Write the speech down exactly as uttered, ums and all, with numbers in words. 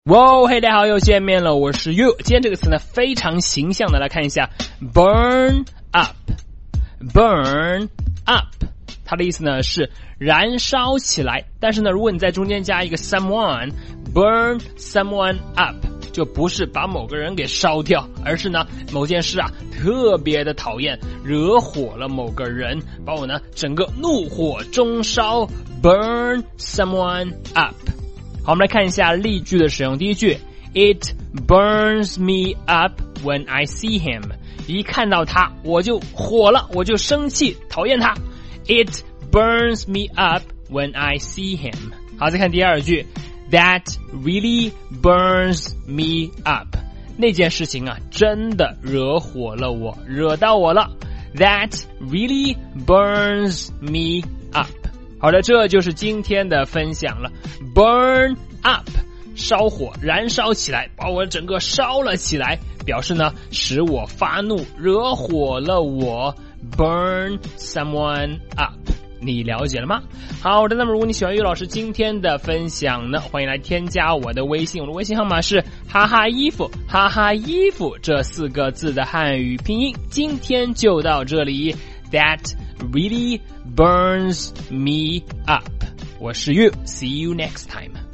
哇，嘿，大家好，又见面了，我是 You。今天这个词呢，非常形象的来看一下 ，burn up，burn up， 它的意思呢是燃烧起来。但是呢，如果你在中间加一个 someone，burn someone up， 就不是把某个人给烧掉，而是呢某件事啊特别的讨厌，惹火了某个人，把我呢整个怒火中烧 ，burn someone up。好，我们来看一下例句的使用。第一句 ，It burns me up when I see him。一看到他，我就火了，我就生气，讨厌他。It burns me up when I see him。好，再看第二句 ，That really burns me up。那件事情啊，真的惹火了我，惹到我了。That really burns me up。好的，这就是今天的分享了。Burn up， 烧火，燃烧起来，把我整个烧了起来，表示呢使我发怒，惹火了我。Burn someone up， 你了解了吗？好的，那么如果你喜欢岳老师今天的分享呢，欢迎来添加我的微信，我的微信号码是哈哈衣服，哈哈衣服这四个字的汉语拼音。今天就到这里。That really burns me up. 我是 You. See you next time.